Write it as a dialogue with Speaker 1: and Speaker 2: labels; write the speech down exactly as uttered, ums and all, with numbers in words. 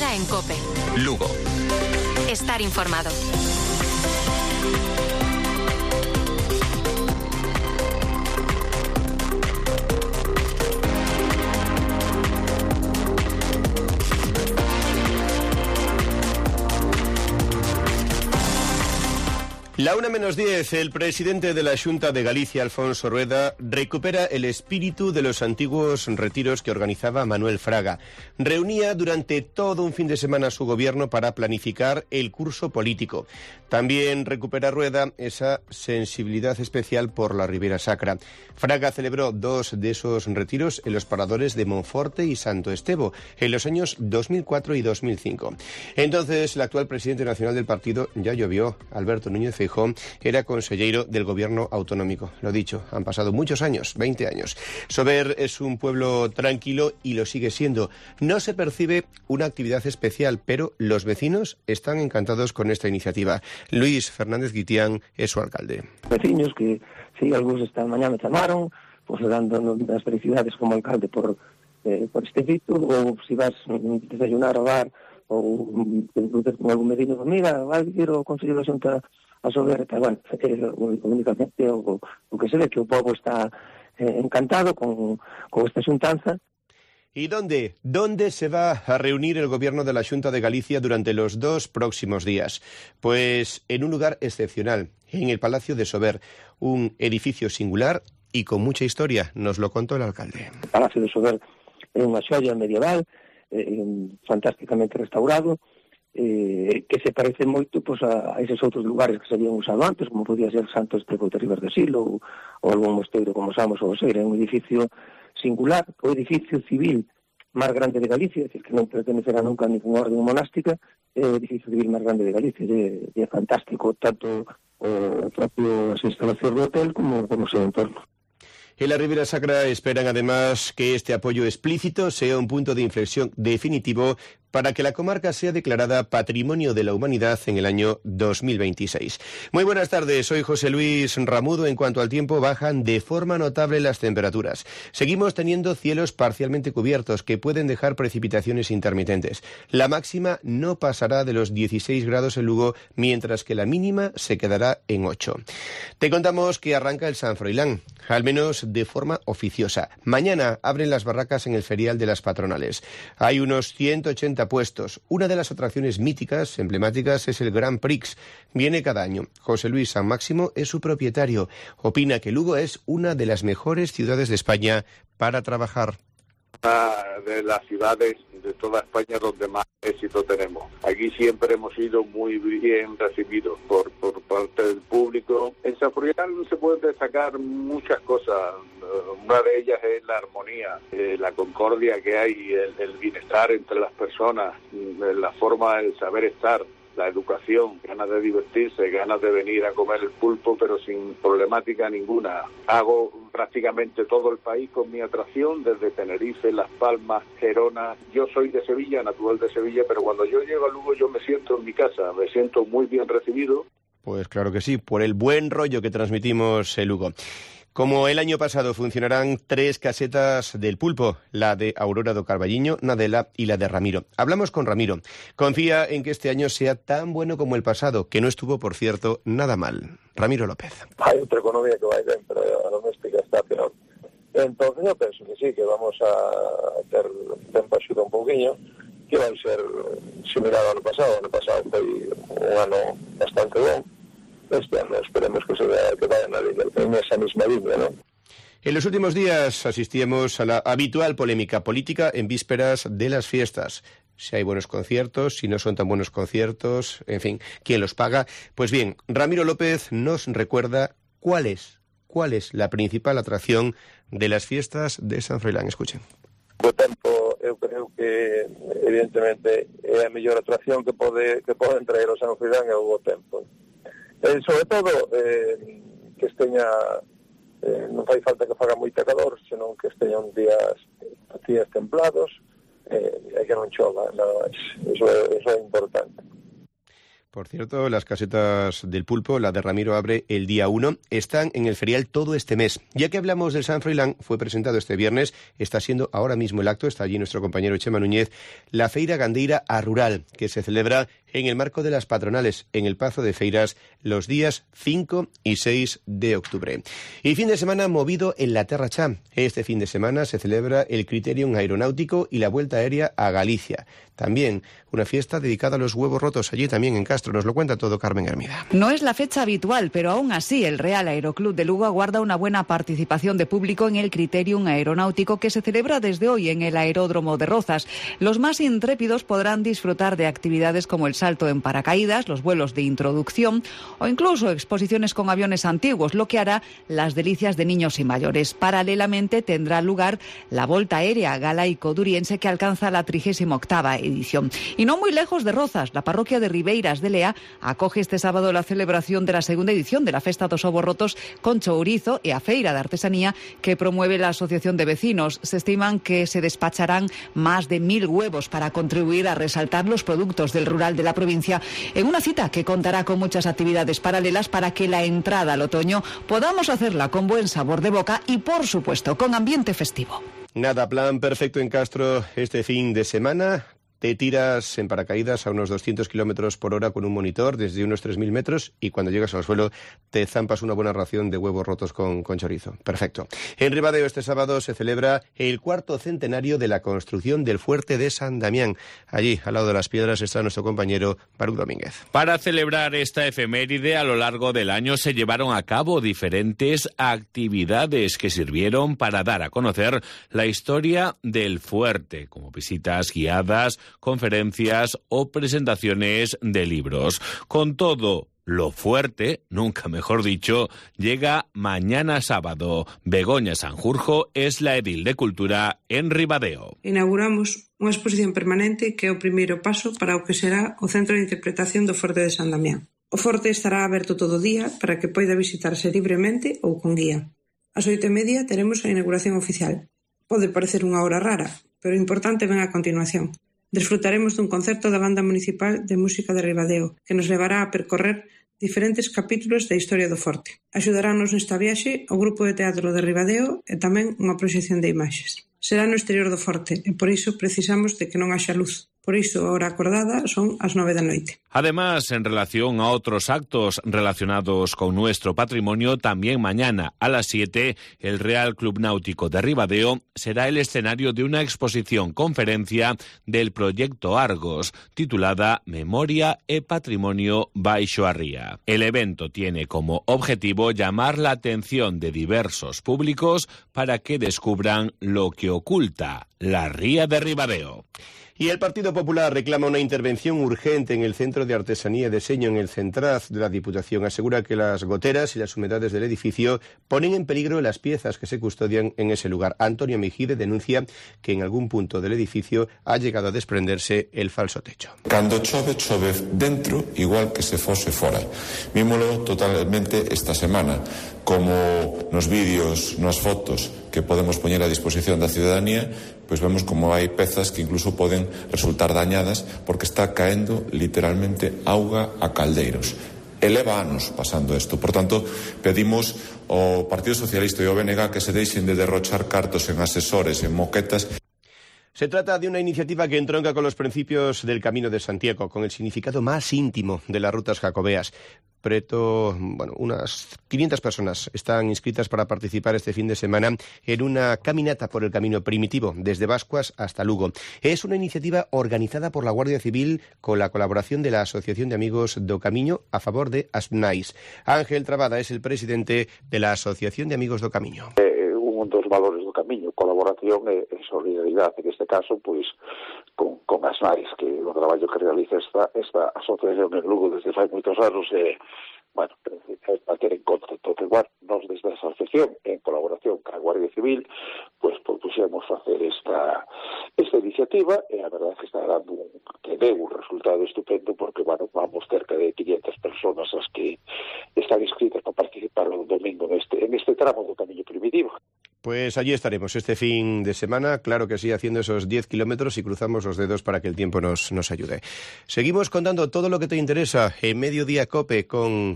Speaker 1: Rueda en COPE.
Speaker 2: Lugo.
Speaker 1: Estar informado.
Speaker 3: La una menos diez, el presidente de la Xunta de Galicia, Alfonso Rueda, recupera el espíritu de los antiguos retiros que organizaba Manuel Fraga. Reunía durante todo un fin de semana a su gobierno para planificar el curso político. También recupera Rueda esa sensibilidad especial por la Ribera Sacra. Fraga celebró dos de esos retiros en los paradores de Monforte y Santo Estevo en los años dos mil cuatro y dos mil cinco. Entonces, el actual presidente nacional del partido ya llovió, Alberto Núñez Feijóo, era consellero del gobierno autonómico. Lo dicho, han pasado muchos años, veinte años. Sober es un pueblo tranquilo y lo sigue siendo. No se percibe una actividad especial, pero los vecinos están encantados con esta iniciativa. Luis Fernández Guitián es su alcalde.
Speaker 4: Vecinos que, sí, algunos esta mañana me llamaron, pues dando las felicidades como alcalde por, eh, por este fito, o si vas a desayunar o bar, ou con algún vecino, mira, vai vir o Consello da Xunta a Sober, pero bueno, únicamente o, o que se ve que o povo está eh, encantado con, con esta xuntanza.
Speaker 3: ¿Y dónde? ¿Dónde se va a reunir el gobierno de la Xunta de Galicia durante los dos próximos días? Pues en un lugar excepcional, en el Palacio de Sober, un edificio singular y con mucha historia, nos lo contó el alcalde.
Speaker 4: El Palacio de Sober é unha xoia medieval, eh, fantásticamente restaurado, eh, que se parece moito pues, a, a esos outros lugares que se habían usado antes, como podía ser Santo Estevo de Riberdesilo ou, ou algún mosteiro como Samos ou Oseira. É un edificio singular, o edificio civil máis grande de Galicia, é dicir, que non pertenecerá nunca a ninguna orden monástica, é o edificio civil máis grande de Galicia, é, é fantástico, tanto o propio as instalacións do hotel como, como o seu entorno.
Speaker 3: En la Ribera Sacra esperan además que este apoyo explícito sea un punto de inflexión definitivo para que la comarca sea declarada Patrimonio de la Humanidad en el año dos mil veintiséis. Muy buenas tardes, soy José Luis Ramudo. En cuanto al tiempo, bajan de forma notable las temperaturas. Seguimos teniendo cielos parcialmente cubiertos que pueden dejar precipitaciones intermitentes. La máxima no pasará de los dieciséis grados en Lugo, mientras que la mínima se quedará en ocho. Te contamos que arranca el San Froilán, al menos de forma oficiosa. Mañana abren las barracas en el ferial de las patronales. Hay unos ciento ochenta puestos. Una de las atracciones míticas, emblemáticas, es el Grand Prix. Viene cada año. José Luis San Máximo es su propietario. Opina que Lugo es una de las mejores ciudades de España para trabajar.
Speaker 5: Una de las ciudades de toda España donde más éxito tenemos. Aquí siempre hemos sido muy bien recibidos por, por parte del público. En San Froilán se pueden destacar muchas cosas. Una de ellas es la armonía, eh, la concordia que hay, el, el bienestar entre las personas, la forma, el saber estar, la educación, ganas de divertirse, ganas de venir a comer el pulpo, pero sin problemática ninguna. Hago prácticamente todo el país con mi atracción, desde Tenerife, Las Palmas, Gerona. Yo soy de Sevilla, natural de Sevilla, pero cuando yo llego a Lugo yo me siento en mi casa, me siento muy bien recibido.
Speaker 3: Pues claro que sí, por el buen rollo que transmitimos en Lugo. Como el año pasado funcionarán tres casetas del pulpo, la de Aurora do Carballiño, Nadela y la de Ramiro. Hablamos con Ramiro. Confía en que este año sea tan bueno como el pasado, que no estuvo, por cierto, nada mal. Ramiro López.
Speaker 6: Hay otra economía que va bien, pero la doméstica está peor. Entonces yo pienso que sí, que vamos a ter tempo axuda un pouquiño, que vai ser similar ao ano pasado. O ano pasado foi un ano bastante bon. Este año esperemos que se vea que vaya en esa misma línea, ¿no?
Speaker 3: En los últimos días asistíamos a la habitual polémica política en vísperas de las fiestas. Si hay buenos conciertos, si no son tan buenos conciertos, en fin, ¿quién los paga? Pues bien, Ramiro López nos recuerda cuál es, cuál es la principal atracción de las fiestas de San Froilán. Escuchen.
Speaker 6: O tempo, eu creo que evidentemente é a mellor atracción que pode que poden traer o San Froilán é o bo tempo. Eh, sobre todo, eh, que esteña, eh, non fai falta que faga moita calor, senón que esteñan días, días templados, eh, e que non chova, nada máis. Eso é, eso é importante.
Speaker 3: Por cierto, las casetas del pulpo, la de Ramiro abre el día uno, están en el ferial todo este mes. Ya que hablamos del San Froilán, fue presentado este viernes, está siendo ahora mismo el acto, está allí nuestro compañero Chema Núñez, la Feira Gandeira a Rural, que se celebra en el marco de las patronales en el Pazo de Feiras los días cinco y seis de octubre. Y fin de semana movido en la Terra Cha. Este fin de semana se celebra el Criterium Aeronáutico y la Vuelta Aérea a Galicia. También una fiesta dedicada a los huevos rotos allí también en Castro. Nos lo cuenta todo Carmen Hermida.
Speaker 2: No es la fecha habitual, pero aún así el Real Aeroclub de Lugo aguarda una buena participación de público en el Criterium Aeronáutico que se celebra desde hoy en el Aeródromo de Rozas. Los más intrépidos podrán disfrutar de actividades como el salto en paracaídas, los vuelos de introducción o incluso exposiciones con aviones antiguos, lo que hará las delicias de niños y mayores. Paralelamente tendrá lugar la Volta Aérea galaico-duriense que alcanza la trigésima octava edición. Y no muy lejos de Rozas, la parroquia de Ribeiras de Lea acoge este sábado la celebración de la segunda edición de la Festa dos Ovos Rotos con chourizo e a Feira de Artesanía que promueve la Asociación de Vecinos. Se estiman que se despacharán más de mil huevos para contribuir a resaltar los productos del rural de la provincia en una cita que contará con muchas actividades paralelas para que la entrada al otoño podamos hacerla con buen sabor de boca y, por supuesto, con ambiente festivo.
Speaker 3: Nada, plan perfecto en Castro este fin de semana. Te tiras en paracaídas a unos doscientos kilómetros por hora con un monitor desde unos tres mil metros y cuando llegas al suelo te zampas una buena ración de huevos rotos con, con chorizo. Perfecto. En Ribadeo este sábado se celebra el cuarto centenario de la construcción del fuerte de San Damián. Allí, al lado de las piedras, está nuestro compañero Baruch Domínguez.
Speaker 7: Para celebrar esta efeméride, a lo largo del año se llevaron a cabo diferentes actividades que sirvieron para dar a conocer la historia del fuerte, como visitas guiadas, conferencias o presentaciones de libros. Con todo, lo fuerte, nunca mejor dicho, llega mañana sábado. Begoña Sanjurjo es la edil de Cultura en Ribadeo.
Speaker 8: Inauguramos unha exposición permanente que é o primeiro paso para o que será o Centro de Interpretación do Forte de San Damián. O Forte estará aberto todo o día para que poida visitarse libremente ou con guía. Ás oito e media teremos a inauguración oficial. Pode parecer unha hora rara, pero o importante ven a continuación. Desfrutaremos dun concerto da Banda Municipal de Música de Ribadeo, que nos levará a percorrer diferentes capítulos da historia do Forte. Axudarános nesta viaxe o Grupo de Teatro de Ribadeo e tamén unha proxección de imaxes. Será no exterior do Forte e por iso precisamos de que non haxa luz. Por iso, a hora acordada son as nove da noite.
Speaker 7: Además, en relación a otros actos relacionados con nuestro patrimonio, también mañana a las siete, el Real Club Náutico de Ribadeo será el escenario de una exposición-conferencia del proyecto Argos, titulada Memoria e Patrimonio Baixo a Ría. El evento tiene como objetivo llamar la atención de diversos públicos para que descubran lo que oculta la Ría de Ribadeo.
Speaker 3: Y el Partido Popular reclama una intervención urgente en el Centro de Artesanía y Diseño en el Centraz de la Diputación. Asegura que las goteras y las humedades del edificio ponen en peligro las piezas que se custodian en ese lugar. Antonio Mejide denuncia que en algún punto del edificio ha llegado a desprenderse el falso techo.
Speaker 9: Cando chove, chove dentro igual que se fose fora. Vímolo totalmente esta semana, como nos vídeos, nas fotos que podemos poñer a disposición da ciudadanía, pois vemos como hai pezas que incluso poden resultar dañadas porque está caendo literalmente auga a caldeiros. Eleva anos pasando isto. Por tanto, pedimos ao Partido Socialista e ao B N G que se deixen de derrochar cartos en asesores, en moquetas.
Speaker 3: Se trata de una iniciativa que entronca con los principios del Camino de Santiago, con el significado más íntimo de las rutas jacobeas. Preto, bueno, unas quinientas personas están inscritas para participar este fin de semana en una caminata por el camino primitivo, desde Bascuas hasta Lugo. Es una iniciativa organizada por la Guardia Civil con la colaboración de la Asociación de Amigos do Camiño a favor de Asnais. Ángel Trabada es el presidente de la Asociación de Amigos do Camiño.
Speaker 5: Eh, un dos valores do camiño, colaboración e, e solidaridade, en este caso, pois, con, con Asnais, que é o traballo que realiza esta, esta asociación en Lugo desde fai moitos anos, e, bueno, é para ter en conta. Entón, bueno, nós desde a asociación, en colaboración con a Guardia Civil, pois, propuxemos facer esta, esta iniciativa, e a verdade é que está dando un, que deu un resultado estupendo, porque, bueno, vamos cerca de quinientas personas as que están inscritas para participar o domingo neste, en este tramo do camiño primitivo.
Speaker 3: Pues allí estaremos este fin de semana, claro que sí, haciendo esos diez kilómetros y cruzamos los dedos para que el tiempo nos, nos ayude. Seguimos contando todo lo que te interesa en Mediodía COPE con